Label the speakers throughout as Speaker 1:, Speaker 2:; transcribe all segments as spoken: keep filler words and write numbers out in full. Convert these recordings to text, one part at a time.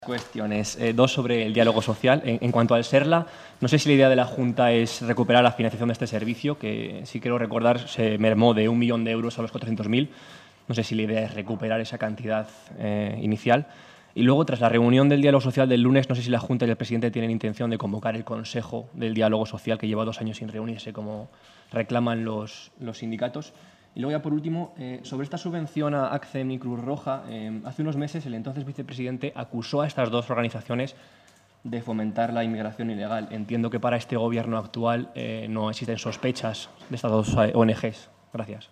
Speaker 1: Cuestiones, eh, dos sobre el diálogo social. En, en cuanto al SERLA, no sé si la idea de la Junta es recuperar la financiación de este servicio, que sí quiero recordar se mermó de un millón de euros a los cuatrocientos mil. No sé si la idea es recuperar esa cantidad eh, inicial. Y luego, tras la reunión del diálogo social del lunes, no sé si la Junta y el presidente tienen intención de convocar el Consejo del Diálogo Social, que lleva dos años sin reunirse, como reclaman los, los sindicatos. Y luego, ya por último, eh, sobre esta subvención a ACCEM y Cruz Roja, eh, hace unos meses el entonces vicepresidente acusó a estas dos organizaciones de fomentar la inmigración ilegal. Entiendo que para este gobierno actual eh, no existen sospechas de estas dos O N Ges. Gracias.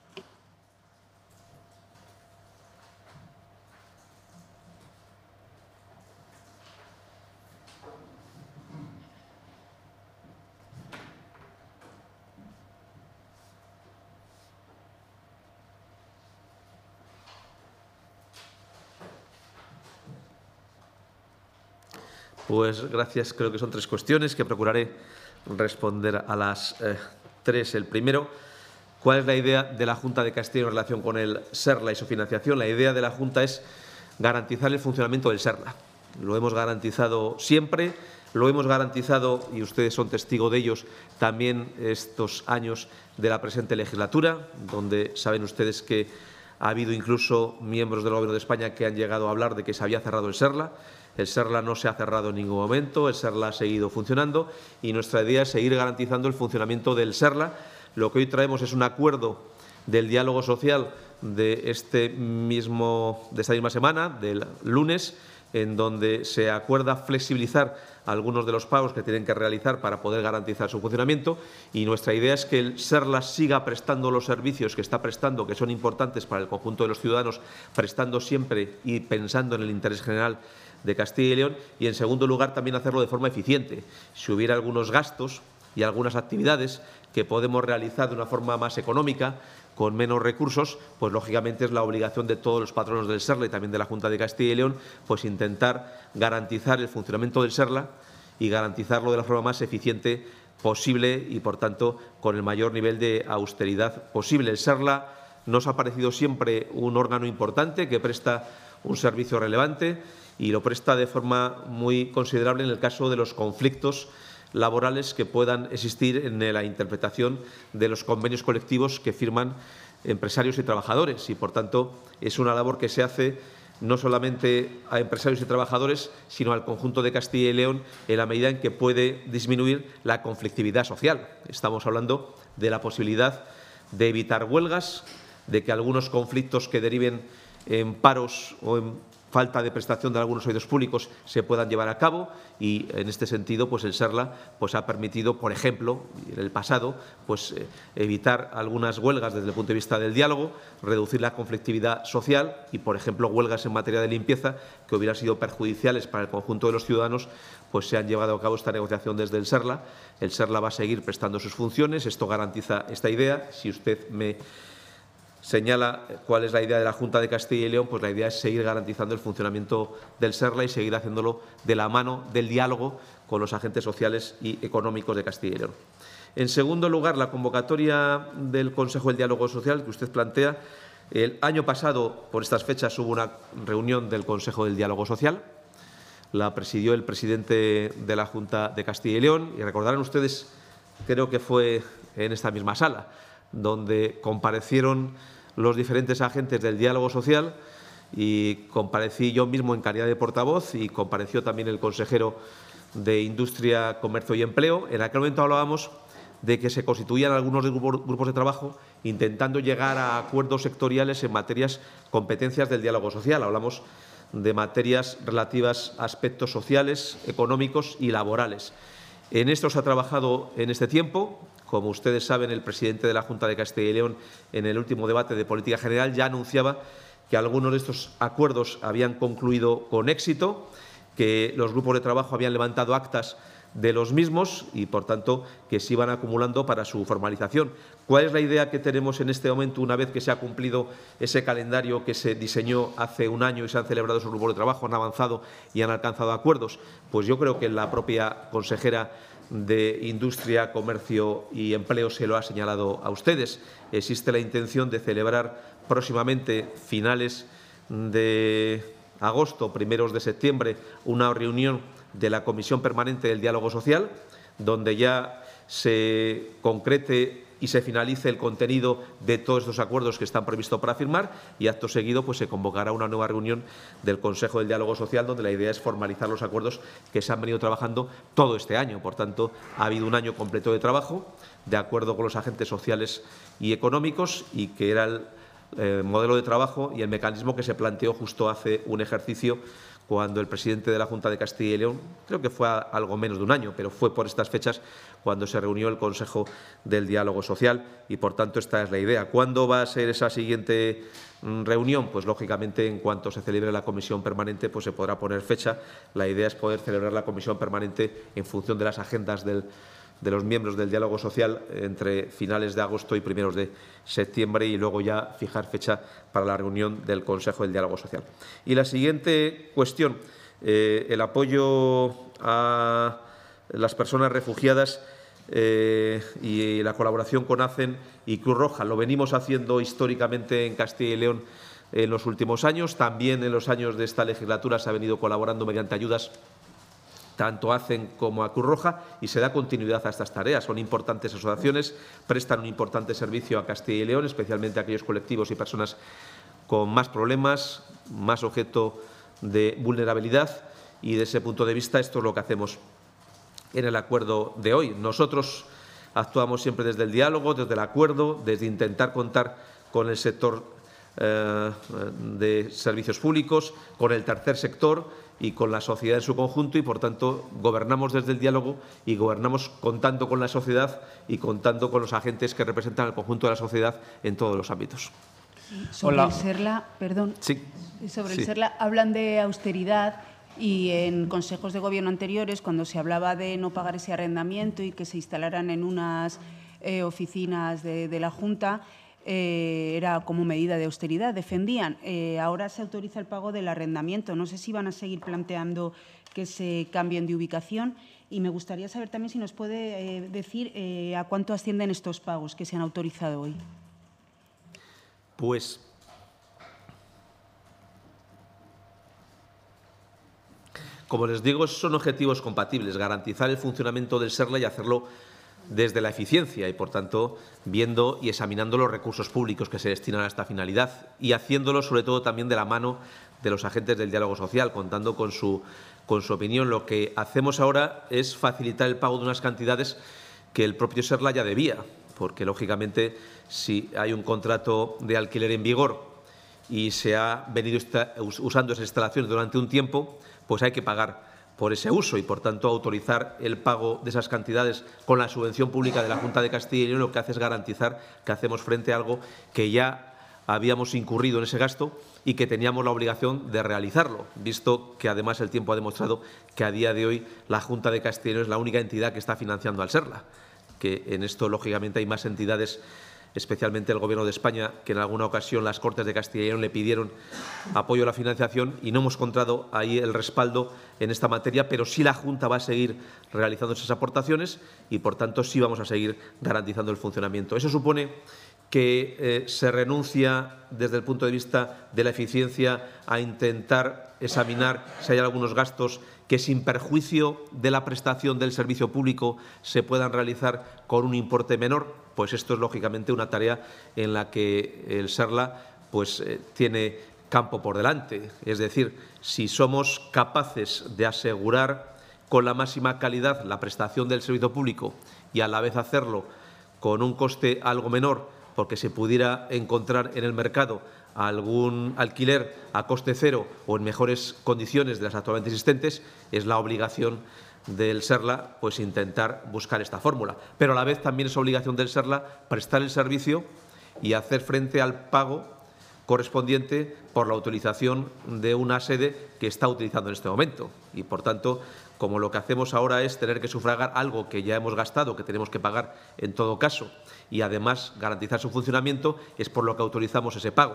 Speaker 2: Pues gracias. Creo que son tres cuestiones que procuraré responder a las eh, tres. El primero, ¿cuál es la idea de la Junta de Castilla en relación con el SERLA y su financiación? La idea de la Junta es garantizar el funcionamiento del SERLA. Lo hemos garantizado siempre, lo hemos garantizado, y ustedes son testigos de ellos, también estos años de la presente legislatura, donde saben ustedes que ha habido incluso miembros del Gobierno de España que han llegado a hablar de que se había cerrado el SERLA. El SERLA no se ha cerrado en ningún momento, el SERLA ha seguido funcionando y nuestra idea es seguir garantizando el funcionamiento del SERLA. Lo que hoy traemos es un acuerdo del diálogo social de, este mismo, de esta misma semana, del lunes, en donde se acuerda flexibilizar algunos de los pagos que tienen que realizar para poder garantizar su funcionamiento, y nuestra idea es que el SERLA siga prestando los servicios que está prestando, que son importantes para el conjunto de los ciudadanos, prestando siempre y pensando en el interés general de Castilla y León, y en segundo lugar también hacerlo de forma eficiente. Si hubiera algunos gastos y algunas actividades que podemos realizar de una forma más económica, con menos recursos, pues lógicamente es la obligación de todos los patronos del SERLA y también de la Junta de Castilla y León, pues intentar garantizar el funcionamiento del SERLA y garantizarlo de la forma más eficiente posible y, por tanto, con el mayor nivel de austeridad posible. El SERLA nos ha parecido siempre un órgano importante que presta un servicio relevante y lo presta de forma muy considerable en el caso de los conflictos laborales que puedan existir en la interpretación de los convenios colectivos que firman empresarios y trabajadores. Y, por tanto, es una labor que se hace no solamente a empresarios y trabajadores, sino al conjunto de Castilla y León en la medida en que puede disminuir la conflictividad social. Estamos hablando de la posibilidad de evitar huelgas, de que algunos conflictos que deriven en paros o en falta de prestación de algunos servicios públicos se puedan llevar a cabo, y en este sentido pues el SERLA pues ha permitido, por ejemplo, en el pasado, pues eh, evitar algunas huelgas desde el punto de vista del diálogo, reducir la conflictividad social y, por ejemplo, huelgas en materia de limpieza que hubieran sido perjudiciales para el conjunto de los ciudadanos, pues se han llevado a cabo esta negociación desde el SERLA. El SERLA va a seguir prestando sus funciones. Esto garantiza esta idea. Si usted me señala cuál es la idea de la Junta de Castilla y León, pues la idea es seguir garantizando el funcionamiento del SERLA y seguir haciéndolo de la mano del diálogo con los agentes sociales y económicos de Castilla y León. En segundo lugar, la convocatoria del Consejo del Diálogo Social que usted plantea. El año pasado, por estas fechas, hubo una reunión del Consejo del Diálogo Social. La presidió el presidente de la Junta de Castilla y León y recordarán ustedes, creo que fue en esta misma sala, donde comparecieron los diferentes agentes del diálogo social, y comparecí yo mismo en calidad de portavoz y compareció también el consejero de Industria, Comercio y Empleo. En aquel momento hablábamos de que se constituían algunos grupos de trabajo intentando llegar a acuerdos sectoriales en materias, competencias del diálogo social. Hablamos de materias relativas a aspectos sociales, económicos y laborales. En esto se ha trabajado en este tiempo. Como ustedes saben, el presidente de la Junta de Castilla y León, en el último debate de política general, ya anunciaba que algunos de estos acuerdos habían concluido con éxito, que los grupos de trabajo habían levantado actas de los mismos y, por tanto, que se iban acumulando para su formalización. ¿Cuál es la idea que tenemos en este momento, una vez que se ha cumplido ese calendario que se diseñó hace un año y se han celebrado esos grupos de trabajo, han avanzado y han alcanzado acuerdos? Pues yo creo que la propia consejera de Industria, Comercio y Empleo se lo ha señalado a ustedes. Existe la intención de celebrar próximamente, finales de agosto, primeros de septiembre, una reunión de la Comisión Permanente del Diálogo Social, donde ya se concrete y se finalice el contenido de todos estos acuerdos que están previstos para firmar, y acto seguido pues se convocará una nueva reunión del Consejo del Diálogo Social, donde la idea es formalizar los acuerdos que se han venido trabajando todo este año. Por tanto, ha habido un año completo de trabajo, de acuerdo con los agentes sociales y económicos, y que era el eh, modelo de trabajo y el mecanismo que se planteó justo hace un ejercicio, cuando el presidente de la Junta de Castilla y León, creo que fue a algo menos de un año, pero fue por estas fechas cuando se reunió el Consejo del Diálogo Social, y, por tanto, esta es la idea. ¿Cuándo va a ser esa siguiente reunión? Pues, lógicamente, en cuanto se celebre la Comisión Permanente, pues se podrá poner fecha. La idea es poder celebrar la Comisión Permanente en función de las agendas del de los miembros del diálogo social entre finales de agosto y primeros de septiembre, y luego ya fijar fecha para la reunión del Consejo del Diálogo Social. Y la siguiente cuestión, eh, el apoyo a las personas refugiadas eh, y la colaboración con ACEN y Cruz Roja. Lo venimos haciendo históricamente en Castilla y León en los últimos años. También en los años de esta legislatura se ha venido colaborando mediante ayudas tanto a ACEN como a Cruz Roja, y se da continuidad a estas tareas. Son importantes asociaciones, prestan un importante servicio a Castilla y León, especialmente a aquellos colectivos y personas con más problemas, más objeto de vulnerabilidad, y desde ese punto de vista esto es lo que hacemos en el acuerdo de hoy. Nosotros actuamos siempre desde el diálogo, desde el acuerdo, desde intentar contar con el sector eh, de servicios públicos, con el tercer sector y con la sociedad en su conjunto, y, por tanto, gobernamos desde el diálogo y gobernamos contando con la sociedad y contando con los agentes que representan al conjunto de la sociedad en todos los ámbitos.
Speaker 3: Sobre
Speaker 1: Hola.
Speaker 3: el SERLA, perdón,
Speaker 2: Sí.
Speaker 3: sobre
Speaker 2: Sí.
Speaker 3: el SERLA hablan de austeridad, y en consejos de gobierno anteriores, cuando se hablaba de no pagar ese arrendamiento y que se instalaran en unas eh, oficinas de, de la Junta, eh, era como medida de austeridad, defendían. Eh, ahora se autoriza el pago del arrendamiento. No sé si van a seguir planteando que se cambien de ubicación, y me gustaría saber también si nos puede eh, decir eh, a cuánto ascienden estos pagos que se han autorizado hoy.
Speaker 2: Pues como les digo, son objetivos compatibles: garantizar el funcionamiento del SERLA y hacerlo desde la eficiencia, y, por tanto, viendo y examinando los recursos públicos que se destinan a esta finalidad, y haciéndolo sobre todo también de la mano de los agentes del diálogo social, contando con su, con su opinión. Lo que hacemos ahora es facilitar el pago de unas cantidades que el propio SERLA ya debía, porque, lógicamente, si hay un contrato de alquiler en vigor y se ha venido usando esas instalaciones durante un tiempo, pues hay que pagar por ese uso, y, por tanto, autorizar el pago de esas cantidades con la subvención pública de la Junta de Castilla y León lo que hace es garantizar que hacemos frente a algo que ya habíamos incurrido en ese gasto y que teníamos la obligación de realizarlo, visto que, además, el tiempo ha demostrado que a día de hoy la Junta de Castilla y León es la única entidad que está financiando al SERLA, que en esto, lógicamente, hay más entidades, especialmente el Gobierno de España, que en alguna ocasión las Cortes de Castilla y León le pidieron apoyo a la financiación, y no hemos encontrado ahí el respaldo en esta materia, pero sí la Junta va a seguir realizando esas aportaciones y, por tanto, sí vamos a seguir garantizando el funcionamiento. Eso supone que eh, se renuncia, desde el punto de vista de la eficiencia, a intentar examinar si hay algunos gastos que, sin perjuicio de la prestación del servicio público, se puedan realizar con un importe menor. Pues esto es, lógicamente, una tarea en la que el SERLA pues, eh, tiene campo por delante. Es decir, si somos capaces de asegurar con la máxima calidad la prestación del servicio público y, a la vez, hacerlo con un coste algo menor, porque se pudiera encontrar en el mercado algún alquiler a coste cero o en mejores condiciones de las actualmente existentes, es la obligación del SERLA pues intentar buscar esta fórmula. Pero, a la vez, también es obligación del SERLA prestar el servicio y hacer frente al pago correspondiente por la utilización de una sede que está utilizando en este momento. Y, por tanto, como lo que hacemos ahora es tener que sufragar algo que ya hemos gastado, que tenemos que pagar en todo caso, y, además, garantizar su funcionamiento, es por lo que autorizamos ese pago.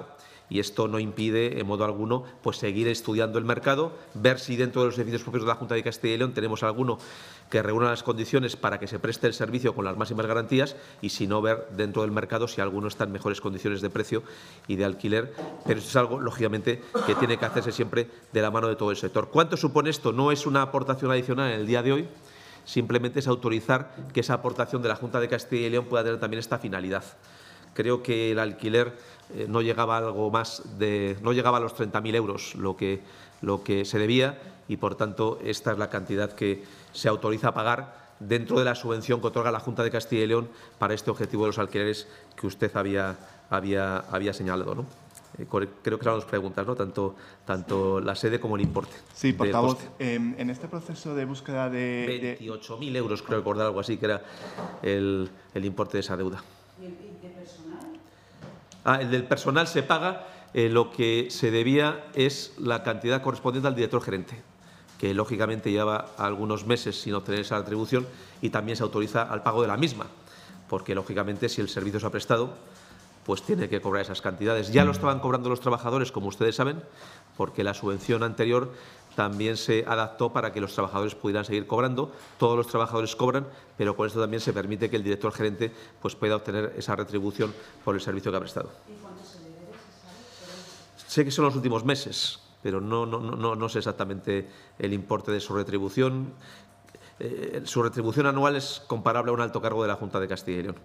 Speaker 2: Y esto no impide, en modo alguno, pues seguir estudiando el mercado, ver si dentro de los edificios propios de la Junta de Castilla y León tenemos alguno que reúna las condiciones para que se preste el servicio con las máximas garantías y, si no, ver dentro del mercado si alguno está en mejores condiciones de precio y de alquiler. Pero esto es algo, lógicamente, que tiene que hacerse siempre de la mano de todo el sector. ¿Cuánto supone esto? No es una aportación adicional en el día de hoy, simplemente es autorizar que esa aportación de la Junta de Castilla y León pueda tener también esta finalidad. Creo que el alquiler eh, no llegaba a algo más de, no llegaba a los treinta mil euros lo que, lo que se debía y, por tanto, esta es la cantidad que se autoriza a pagar dentro de la subvención que otorga la Junta de Castilla y León para este objetivo de los alquileres que usted había, había, había señalado, ¿no? Eh, creo que eran dos preguntas, ¿no? Tanto, tanto la sede como el importe.
Speaker 4: Sí, portavoz. Eh, en este proceso de búsqueda de…
Speaker 2: veintiocho mil euros, creo recordar algo así, que era el, el importe de esa deuda.
Speaker 3: ¿Y el de personal?
Speaker 2: Ah, el del personal se paga, eh, lo que se debía es la cantidad correspondiente al director gerente, que lógicamente lleva algunos meses sin obtener esa retribución, y también se autoriza al pago de la misma, porque lógicamente si el servicio se ha prestado, pues tiene que cobrar esas cantidades. Ya lo estaban cobrando los trabajadores, como ustedes saben, porque la subvención anterior también se adaptó para que los trabajadores pudieran seguir cobrando. Todos los trabajadores cobran, pero con esto también se permite que el director gerente pues, pueda obtener esa retribución por el servicio que ha prestado.
Speaker 3: ¿Y cuánto se debe, se sabe?
Speaker 2: Sé que son los últimos meses, pero no, no, no, no sé exactamente el importe de su retribución. Eh, su retribución anual es comparable a un alto cargo de la Junta de Castilla y León.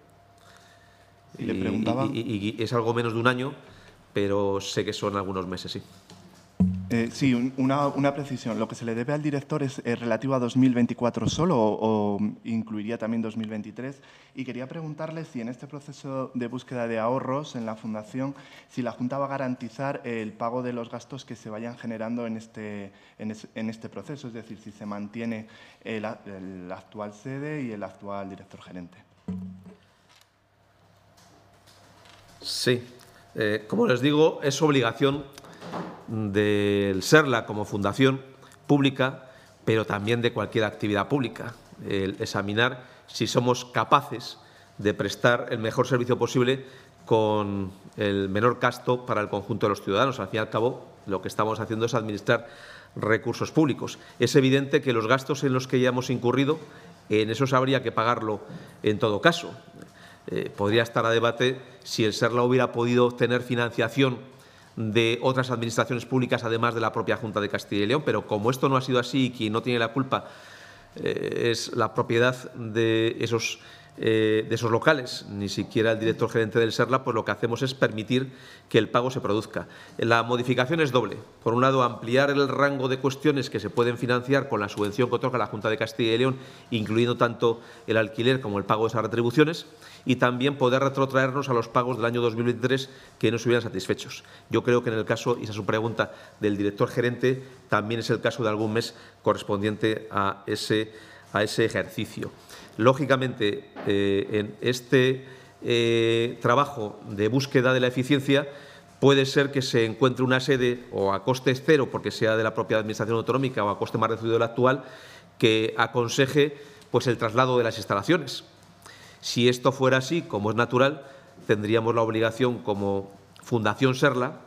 Speaker 4: Y, le preguntaba…
Speaker 2: y, y, y es algo menos de un año, pero sé que son algunos meses, sí.
Speaker 4: Eh, sí, una, una precisión. ¿Lo que se le debe al director es, es relativo a dos mil veinticuatro solo o, o incluiría también dos mil veintitrés? Y quería preguntarle si en este proceso de búsqueda de ahorros en la Fundación, si la Junta va a garantizar el pago de los gastos que se vayan generando en este, en, es, en este proceso, es decir, si se mantiene el, el actual sede y el actual director gerente.
Speaker 2: Sí. Eh, como les digo, es obligación del SERLA como fundación pública, pero también de cualquier actividad pública, el examinar si somos capaces de prestar el mejor servicio posible con el menor gasto para el conjunto de los ciudadanos. Al fin y al cabo, lo que estamos haciendo es administrar recursos públicos. Es evidente que los gastos en los que ya hemos incurrido, en esos habría que pagarlo en todo caso. Eh, podría estar a debate si el SERLA hubiera podido obtener financiación de otras administraciones públicas, además de la propia Junta de Castilla y León, pero como esto no ha sido así y quien no tiene la culpa eh, es la propiedad de esos, eh, de esos locales, ni siquiera el director gerente del SERLA, pues lo que hacemos es permitir que el pago se produzca. La modificación es doble. Por un lado, ampliar el rango de cuestiones que se pueden financiar con la subvención que otorga la Junta de Castilla y León, incluyendo tanto el alquiler como el pago de esas retribuciones, y también poder retrotraernos a los pagos del año dos mil veintitrés que nos hubieran satisfechos. Yo creo que en el caso, y esa es su pregunta, del director gerente, también es el caso de algún mes correspondiente a ese, a ese ejercicio. Lógicamente, eh, en este eh, trabajo de búsqueda de la eficiencia puede ser que se encuentre una sede o a coste cero, porque sea de la propia Administración autonómica, o a coste más reducido del actual, que aconseje pues, el traslado de las instalaciones. Si esto fuera así, como es natural, tendríamos la obligación como Fundación SERLA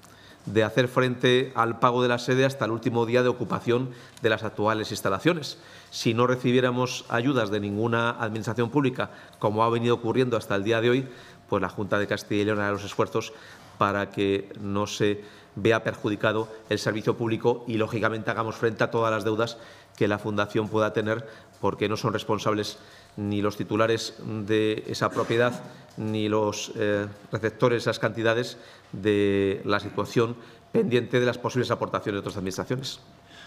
Speaker 2: de hacer frente al pago de la sede hasta el último día de ocupación de las actuales instalaciones. Si no recibiéramos ayudas de ninguna administración pública, como ha venido ocurriendo hasta el día de hoy, pues la Junta de Castilla y León hará los esfuerzos para que no se vea perjudicado el servicio público y, lógicamente, hagamos frente a todas las deudas que la Fundación pueda tener, porque no son responsables ni los titulares de esa propiedad ni los eh, receptores de esas cantidades de la situación pendiente de las posibles aportaciones de otras administraciones.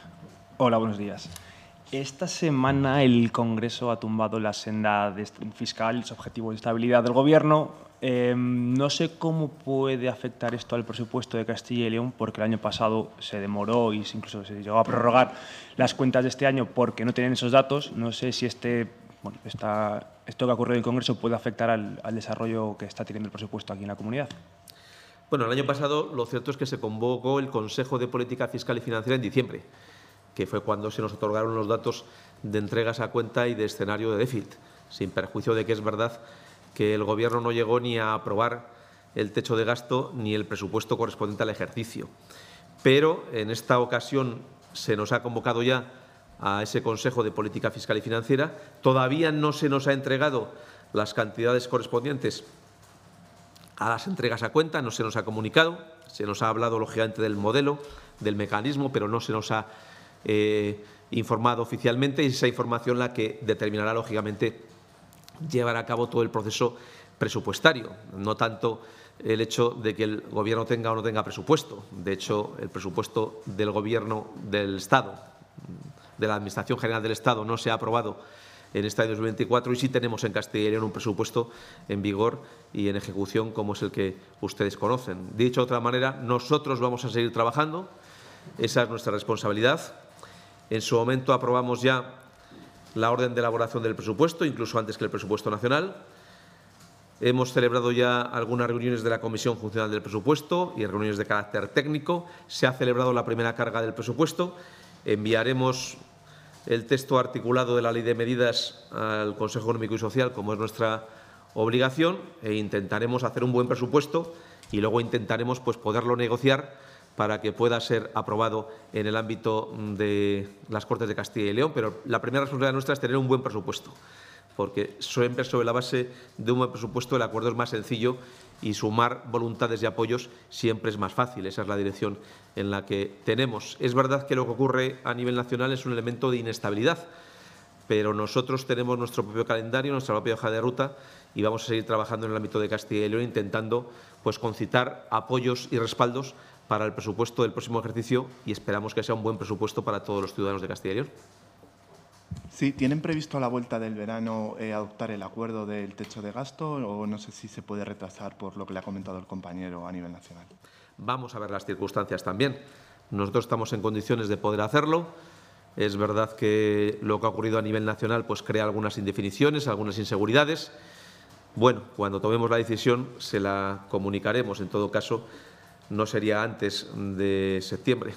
Speaker 1: Hola, buenos días. Esta semana el Congreso ha tumbado la senda fiscal, los objetivos de estabilidad del Gobierno. Eh, no sé cómo puede afectar esto al presupuesto de Castilla y León, porque el año pasado se demoró y incluso se llegó a prorrogar las cuentas de este año porque no tienen esos datos. No sé si este, bueno, esta, esto que ha ocurrido en el Congreso puede afectar al, al desarrollo que está teniendo el presupuesto aquí en la comunidad.
Speaker 2: Bueno, el año pasado lo cierto es que se convocó el Consejo de Política Fiscal y Financiera en diciembre, que fue cuando se nos otorgaron los datos de entregas a cuenta y de escenario de déficit, sin perjuicio de que es verdad que el Gobierno no llegó ni a aprobar el techo de gasto ni el presupuesto correspondiente al ejercicio. Pero en esta ocasión se nos ha convocado ya a ese Consejo de Política Fiscal y Financiera. Todavía no se nos ha entregado las cantidades correspondientes a las entregas a cuenta, no se nos ha comunicado, se nos ha hablado lógicamente del modelo, del mecanismo, pero no se nos ha eh, informado oficialmente, y esa información la que determinará lógicamente llevar a cabo todo el proceso presupuestario, no tanto el hecho de que el Gobierno tenga o no tenga presupuesto. De hecho, el presupuesto del Gobierno del Estado, de la Administración General del Estado, no se ha aprobado en este año dos mil veinticuatro, y sí tenemos en Castilla y León un presupuesto en vigor y en ejecución como es el que ustedes conocen. Dicho de otra manera, nosotros vamos a seguir trabajando, esa es nuestra responsabilidad. En su momento aprobamos ya la orden de elaboración del presupuesto, incluso antes que el presupuesto nacional. Hemos celebrado ya algunas reuniones de la Comisión Funcional del Presupuesto y reuniones de carácter técnico. Se ha celebrado la primera carga del presupuesto. Enviaremos el texto articulado de la Ley de Medidas al Consejo Económico y Social, como es nuestra obligación, e intentaremos hacer un buen presupuesto y luego intentaremos pues, poderlo negociar para que pueda ser aprobado en el ámbito de las Cortes de Castilla y León. Pero la primera responsabilidad nuestra es tener un buen presupuesto, porque siempre sobre la base de un buen presupuesto el acuerdo es más sencillo y sumar voluntades y apoyos siempre es más fácil. Esa es la dirección en la que tenemos. Es verdad que lo que ocurre a nivel nacional es un elemento de inestabilidad, pero nosotros tenemos nuestro propio calendario, nuestra propia hoja de ruta, y vamos a seguir trabajando en el ámbito de Castilla y León intentando pues, concitar apoyos y respaldos para el presupuesto del próximo ejercicio, y esperamos que sea un buen presupuesto para todos los ciudadanos de Castilla y León.
Speaker 4: Sí, ¿tienen previsto a la vuelta del verano eh, adoptar el acuerdo del techo de gasto, o no sé si se puede retrasar por lo que le ha comentado el compañero a nivel nacional?
Speaker 2: Vamos a ver las circunstancias también. Nosotros estamos en condiciones de poder hacerlo. Es verdad que lo que ha ocurrido a nivel nacional pues, crea algunas indefiniciones, algunas inseguridades. Bueno, cuando tomemos la decisión se la comunicaremos. En todo caso, no sería antes de septiembre.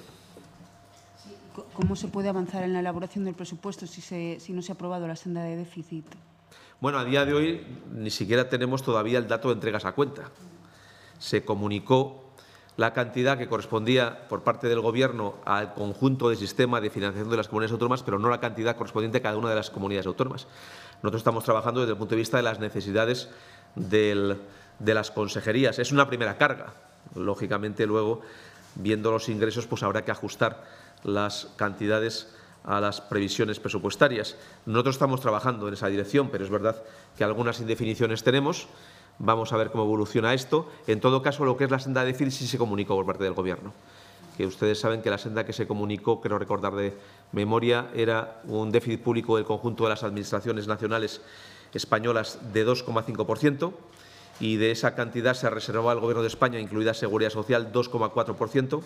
Speaker 3: ¿Cómo se puede avanzar en la elaboración del presupuesto si, se, si no se ha aprobado la senda de déficit?
Speaker 2: Bueno, a día de hoy ni siquiera tenemos todavía el dato de entregas a cuenta. Se comunicó la cantidad que correspondía por parte del Gobierno al conjunto del sistema de financiación de las comunidades autónomas, pero no la cantidad correspondiente a cada una de las comunidades autónomas. Nosotros estamos trabajando desde el punto de vista de las necesidades del, de las consejerías. Es una primera carga. Lógicamente, luego, viendo los ingresos, pues habrá que ajustar las cantidades a las previsiones presupuestarias. Nosotros estamos trabajando en esa dirección, pero es verdad que algunas indefiniciones tenemos. Vamos a ver cómo evoluciona esto. En todo caso, lo que es la senda de déficit sí se comunicó por parte del Gobierno. Que ustedes saben que la senda que se comunicó, creo recordar de memoria, era un déficit público del conjunto de las administraciones nacionales españolas de dos coma cinco por ciento, y de esa cantidad se reservaba al Gobierno de España, incluida Seguridad Social, dos coma cuatro por ciento,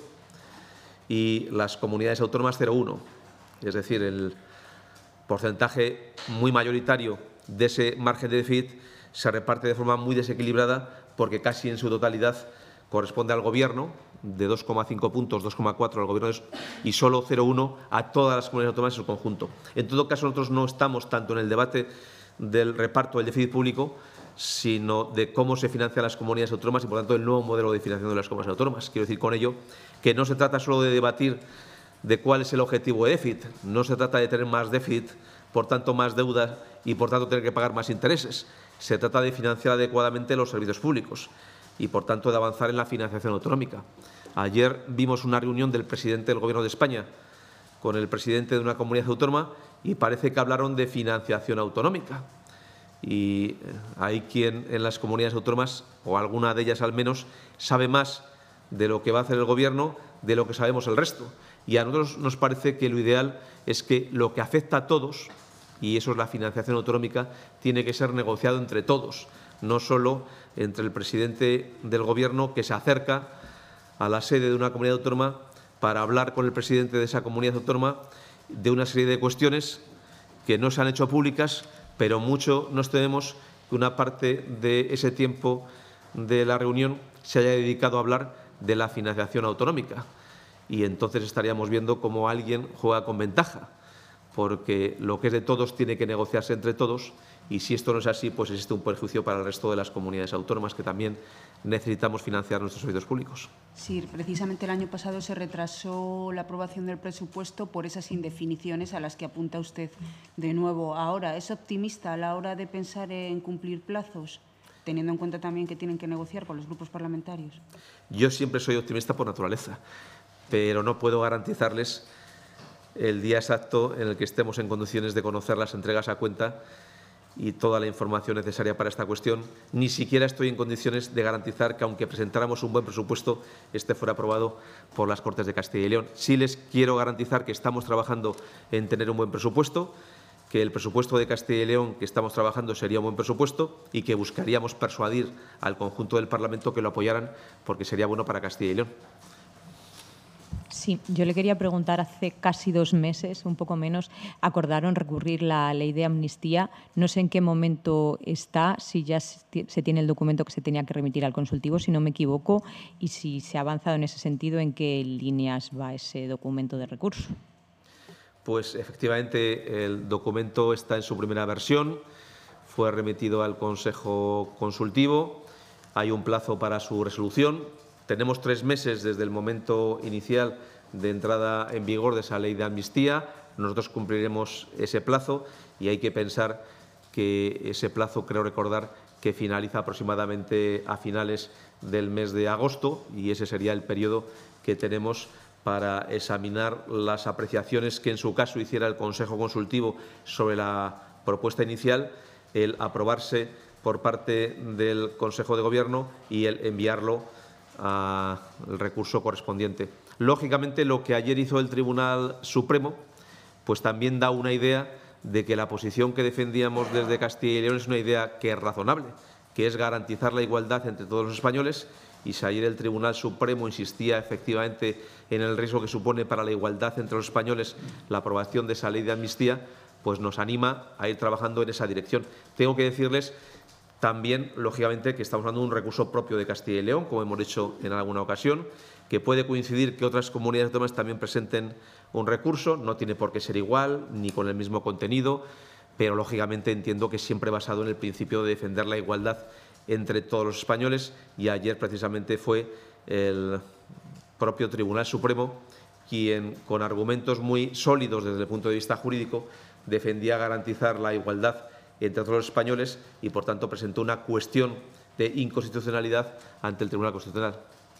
Speaker 2: y las comunidades autónomas cero coma uno por ciento. Es decir, el porcentaje muy mayoritario de ese margen de déficit se reparte de forma muy desequilibrada, porque casi en su totalidad corresponde al Gobierno, de dos coma cinco puntos, dos coma cuatro al Gobierno y solo cero coma uno a todas las comunidades autónomas en su conjunto. En todo caso, nosotros no estamos tanto en el debate del reparto del déficit público, sino de cómo se financian las comunidades autónomas y, por tanto, el nuevo modelo de financiación de las comunidades autónomas. Quiero decir con ello que no se trata solo de debatir de cuál es el objetivo de déficit, no se trata de tener más déficit, por tanto más deuda y, por tanto, tener que pagar más intereses. Se trata de financiar adecuadamente los servicios públicos y, por tanto, de avanzar en la financiación autonómica. Ayer vimos una reunión del presidente del Gobierno de España con el presidente de una comunidad autónoma y parece que hablaron de financiación autonómica. Y hay quien en las comunidades autónomas, o alguna de ellas al menos, sabe más de lo que va a hacer el Gobierno de lo que sabemos el resto. Y a nosotros nos parece que lo ideal es que lo que afecta a todos, y eso es la financiación autonómica, tiene que ser negociado entre todos, no solo entre el presidente del Gobierno, que se acerca a la sede de una comunidad autónoma para hablar con el presidente de esa comunidad autónoma de una serie de cuestiones que no se han hecho públicas, pero mucho nos tememos que una parte de ese tiempo de la reunión se haya dedicado a hablar de la financiación autonómica. Y entonces estaríamos viendo cómo alguien juega con ventaja, porque lo que es de todos tiene que negociarse entre todos, y si esto no es así, pues existe un perjuicio para el resto de las comunidades autónomas que también necesitamos financiar nuestros servicios públicos.
Speaker 3: Sí, precisamente el año pasado se retrasó la aprobación del presupuesto por esas indefiniciones a las que apunta usted de nuevo ahora. ¿Es optimista a la hora de pensar en cumplir plazos, teniendo en cuenta también que tienen que negociar con los grupos parlamentarios?
Speaker 2: Yo siempre soy optimista por naturaleza, pero no puedo garantizarles el día exacto en el que estemos en condiciones de conocer las entregas a cuenta y toda la información necesaria para esta cuestión. Ni siquiera estoy en condiciones de garantizar que, aunque presentáramos un buen presupuesto, este fuera aprobado por las Cortes de Castilla y León. Sí les quiero garantizar que estamos trabajando en tener un buen presupuesto, que el presupuesto de Castilla y León que estamos trabajando sería un buen presupuesto y que buscaríamos persuadir al conjunto del Parlamento que lo apoyaran, porque sería bueno para Castilla y León.
Speaker 5: Sí, yo le quería preguntar, hace casi dos meses, un poco menos, acordaron recurrir la ley de amnistía. No sé en qué momento está, si ya se tiene el documento que se tenía que remitir al consultivo, si no me equivoco, y si se ha avanzado en ese sentido, ¿en qué líneas va ese documento de recurso?
Speaker 2: Pues efectivamente el documento está en su primera versión, fue remitido al Consejo Consultivo, hay un plazo para su resolución. Tenemos tres meses desde el momento inicial de entrada en vigor de esa ley de amnistía. Nosotros cumpliremos ese plazo y hay que pensar que ese plazo, creo recordar, que finaliza aproximadamente a finales del mes de agosto, y ese sería el periodo que tenemos para examinar las apreciaciones que en su caso hiciera el Consejo Consultivo sobre la propuesta inicial, el aprobarse por parte del Consejo de Gobierno y el enviarlo al recurso correspondiente. Lógicamente, lo que ayer hizo el Tribunal Supremo pues también da una idea de que la posición que defendíamos desde Castilla y León es una idea que es razonable, que es garantizar la igualdad entre todos los españoles. Y si ayer el Tribunal Supremo insistía efectivamente en el riesgo que supone para la igualdad entre los españoles la aprobación de esa ley de amnistía, pues nos anima a ir trabajando en esa dirección. Tengo que decirles también, lógicamente, que estamos hablando de un recurso propio de Castilla y León, como hemos dicho en alguna ocasión, que puede coincidir que otras comunidades autónomas también presenten un recurso. No tiene por qué ser igual ni con el mismo contenido, pero lógicamente entiendo que siempre basado en el principio de defender la igualdad entre todos los españoles, y ayer precisamente fue el propio Tribunal Supremo quien, con argumentos muy sólidos desde el punto de vista jurídico, defendía garantizar la igualdad entre todos los españoles y, por tanto, presentó una cuestión de inconstitucionalidad ante el Tribunal Constitucional.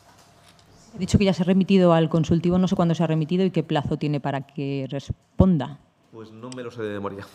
Speaker 5: He dicho que ya se ha remitido al consultivo, no sé cuándo se ha remitido y qué plazo tiene para que responda.
Speaker 2: Pues no me lo sé de memoria.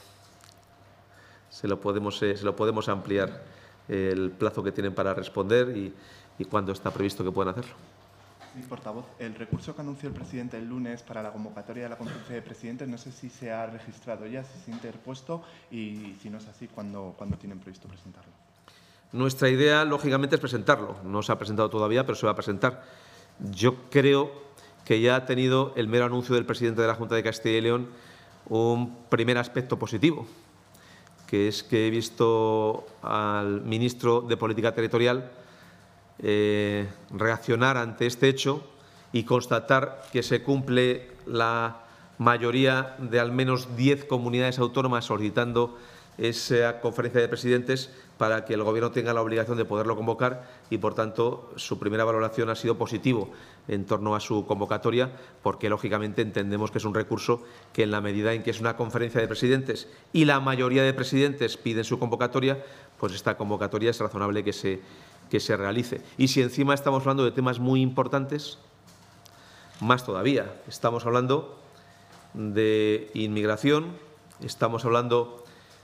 Speaker 2: Se lo podemos, eh, se lo podemos ampliar el plazo que tienen para responder y, y cuándo está previsto que puedan hacerlo.
Speaker 4: Sí, portavoz, el recurso que anunció el presidente el lunes para la convocatoria de la conferencia de presidentes, no sé si se ha registrado ya, si se ha interpuesto y, si no es así, ¿cuándo, ¿cuándo tienen previsto presentarlo?
Speaker 2: Nuestra idea, lógicamente, es presentarlo. No se ha presentado todavía, pero se va a presentar. Yo creo que ya ha tenido el mero anuncio del presidente de la Junta de Castilla y León un primer aspecto positivo, que es que he visto al ministro de Política Territorial eh, reaccionar ante este hecho y constatar que se cumple la mayoría de al menos diez comunidades autónomas solicitando esa conferencia de presidentes para que el Gobierno tenga la obligación de poderlo convocar y, por tanto, su primera valoración ha sido positivo en torno a su convocatoria, porque, lógicamente, entendemos que es un recurso que, en la medida en que es una conferencia de presidentes y la mayoría de presidentes piden su convocatoria, pues esta convocatoria es razonable que se, que se realice. Y si encima estamos hablando de temas muy importantes, más todavía. Estamos hablando de inmigración, estamos hablando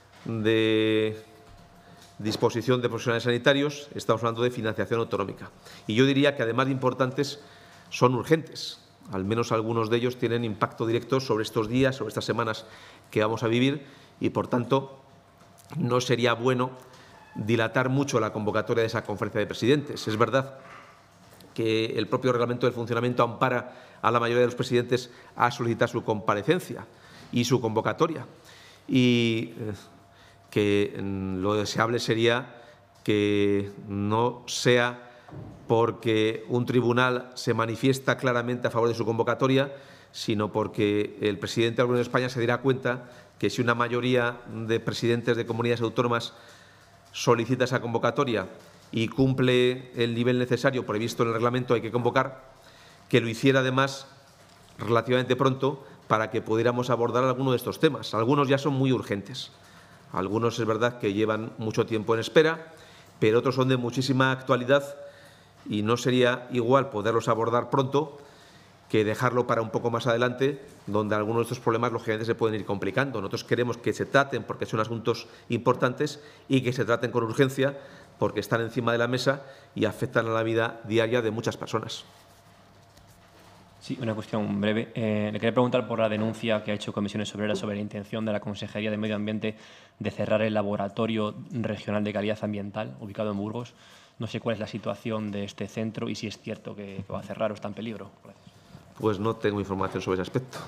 Speaker 2: de disposición de profesionales sanitarios, estamos hablando de financiación autonómica. Y yo diría que, además de importantes, son urgentes. Al menos algunos de ellos tienen impacto directo sobre estos días, sobre estas semanas que vamos a vivir y, por tanto, no sería bueno dilatar mucho la convocatoria de esa conferencia de presidentes. Es verdad que el propio reglamento del funcionamiento ampara a la mayoría de los presidentes a solicitar su comparecencia y su convocatoria. Y eh, que lo deseable sería que no sea porque un tribunal se manifiesta claramente a favor de su convocatoria, sino porque el presidente del Gobierno de España se diera cuenta que si una mayoría de presidentes de comunidades autónomas solicita esa convocatoria y cumple el nivel necesario previsto en el reglamento, hay que convocar, que lo hiciera además relativamente pronto para que pudiéramos abordar alguno de estos temas. Algunos ya son muy urgentes, algunos es verdad que llevan mucho tiempo en espera, pero otros son de muchísima actualidad y no sería igual poderlos abordar pronto que dejarlo para un poco más adelante, donde algunos de estos problemas lógicamente se pueden ir complicando. Nosotros queremos que se traten porque son asuntos importantes y que se traten con urgencia porque están encima de la mesa y afectan a la vida diaria de muchas personas.
Speaker 1: Sí, una cuestión breve. Eh, le quería preguntar por la denuncia que ha hecho Comisiones Obreras sobre la intención de la Consejería de Medio Ambiente de cerrar el Laboratorio Regional de Calidad Ambiental, ubicado en Burgos. No sé cuál es la situación de este centro y si es cierto que, que va a cerrar o está en peligro. Gracias.
Speaker 2: Pues no tengo información sobre ese aspecto.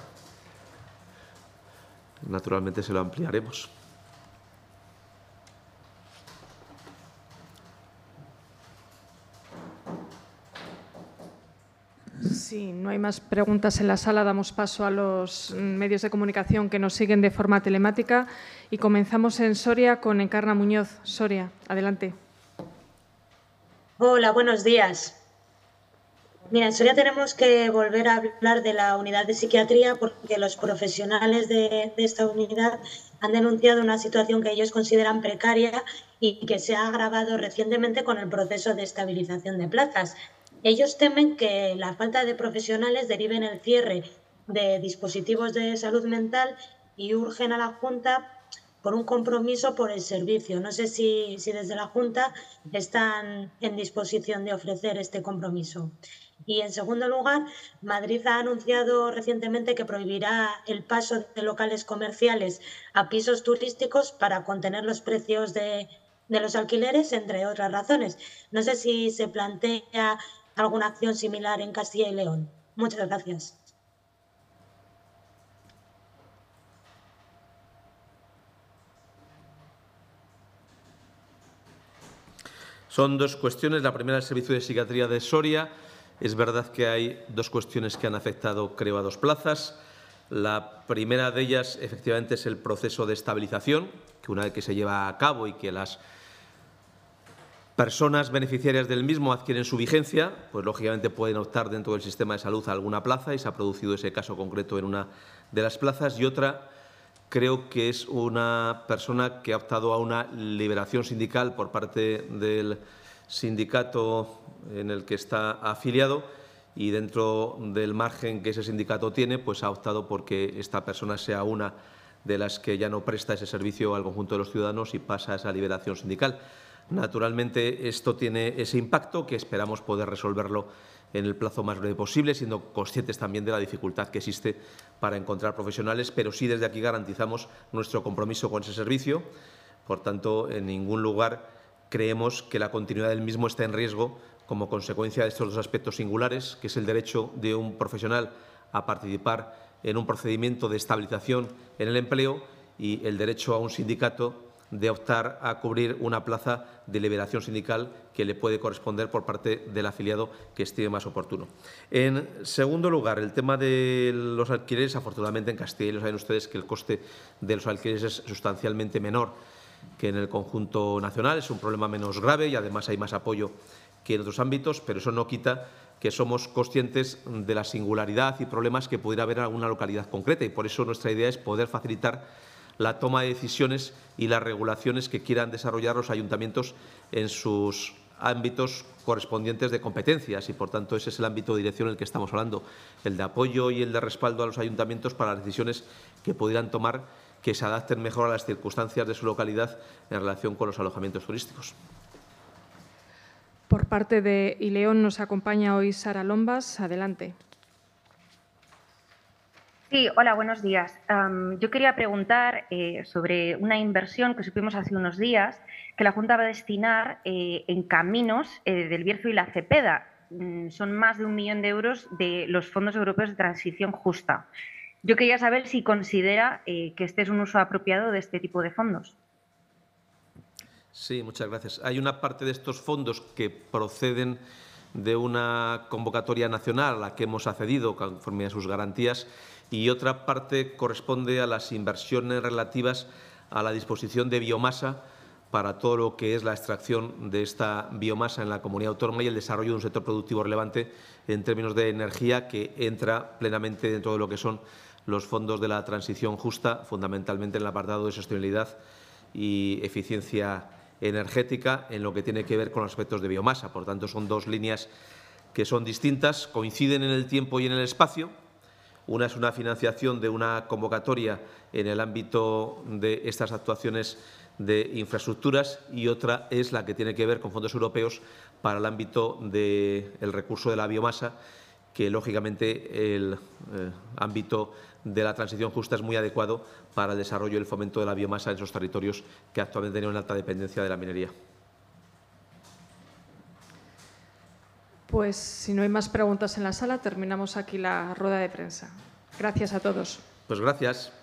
Speaker 2: Naturalmente se lo ampliaremos.
Speaker 6: Si no hay más preguntas en la sala, damos paso a los medios de comunicación que nos siguen de forma telemática y comenzamos en Soria con Encarna Muñoz. Soria, adelante.
Speaker 7: Hola, buenos días. Mira, en Soria tenemos que volver a hablar de la unidad de psiquiatría porque los profesionales de, de esta unidad han denunciado una situación que ellos consideran precaria y que se ha agravado recientemente con el proceso de estabilización de plazas. Ellos temen que la falta de profesionales derive en el cierre de dispositivos de salud mental y urgen a la Junta por un compromiso por el servicio. No sé si, si desde la Junta están en disposición de ofrecer este compromiso. Y, en segundo lugar, Madrid ha anunciado recientemente que prohibirá el paso de locales comerciales a pisos turísticos para contener los precios de, de los alquileres, entre otras razones. No sé si se plantea alguna acción similar en Castilla y León. Muchas gracias.
Speaker 2: Son dos cuestiones. La primera, el Servicio de Psiquiatría de Soria. Es verdad que hay dos cuestiones que han afectado, creo, a dos plazas. La primera de ellas, efectivamente, es el proceso de estabilización, que una vez que se lleva a cabo y que las personas beneficiarias del mismo adquieren su vigencia, pues lógicamente pueden optar dentro del sistema de salud a alguna plaza y se ha producido ese caso concreto en una de las plazas. Y otra, creo que es una persona que ha optado a una liberación sindical por parte del sindicato en el que está afiliado y dentro del margen que ese sindicato tiene, pues ha optado porque esta persona sea una de las que ya no presta ese servicio al conjunto de los ciudadanos y pasa a esa liberación sindical. Naturalmente, esto tiene ese impacto que esperamos poder resolverlo en el plazo más breve posible, siendo conscientes también de la dificultad que existe para encontrar profesionales, pero sí desde aquí garantizamos nuestro compromiso con ese servicio. Por tanto, en ningún lugar creemos que la continuidad del mismo está en riesgo como consecuencia de estos dos aspectos singulares, que es el derecho de un profesional a participar en un procedimiento de estabilización en el empleo y el derecho a un sindicato de optar a cubrir una plaza de liberación sindical que le puede corresponder por parte del afiliado que estime más oportuno. En segundo lugar, el tema de los alquileres. Afortunadamente, en Castilla y León saben ustedes que el coste de los alquileres es sustancialmente menor que en el conjunto nacional. Es un problema menos grave y además hay más apoyo que en otros ámbitos, pero eso no quita que somos conscientes de la singularidad y problemas que pudiera haber en alguna localidad concreta y por eso nuestra idea es poder facilitar la toma de decisiones y las regulaciones que quieran desarrollar los ayuntamientos en sus ámbitos correspondientes de competencias y, por tanto, ese es el ámbito de dirección en el que estamos hablando, el de apoyo y el de respaldo a los ayuntamientos para las decisiones que pudieran tomar que se adapten mejor a las circunstancias de su localidad en relación con los alojamientos turísticos.
Speaker 6: Por parte de Ileón nos acompaña hoy Sara Lombas. Adelante.
Speaker 8: Sí, hola, buenos días. Um, yo quería preguntar eh, sobre una inversión que supimos hace unos días que la Junta va a destinar eh, en caminos eh, del Bierzo y la Cepeda. Mm, son más de un millón de euros de los fondos europeos de transición justa. Yo quería saber si considera eh, que este es un uso apropiado de este tipo de fondos.
Speaker 2: Sí, muchas gracias. Hay una parte de estos fondos que proceden de una convocatoria nacional a la que hemos accedido conforme a sus garantías y otra parte corresponde a las inversiones relativas a la disposición de biomasa para todo lo que es la extracción de esta biomasa en la comunidad autónoma y el desarrollo de un sector productivo relevante en términos de energía que entra plenamente dentro de lo que son los fondos de la transición justa, fundamentalmente en el apartado de sostenibilidad y eficiencia energética, en lo que tiene que ver con los aspectos de biomasa. Por tanto, son dos líneas que son distintas, coinciden en el tiempo y en el espacio. Una es una financiación de una convocatoria en el ámbito de estas actuaciones de infraestructuras y otra es la que tiene que ver con fondos europeos para el ámbito del recurso de la biomasa, que lógicamente el eh, ámbito de la transición justa es muy adecuado para el desarrollo y el fomento de la biomasa en esos territorios que actualmente tienen una alta dependencia de la minería.
Speaker 6: Pues si no hay más preguntas en la sala, terminamos aquí la rueda de prensa. Gracias a todos.
Speaker 2: Pues gracias.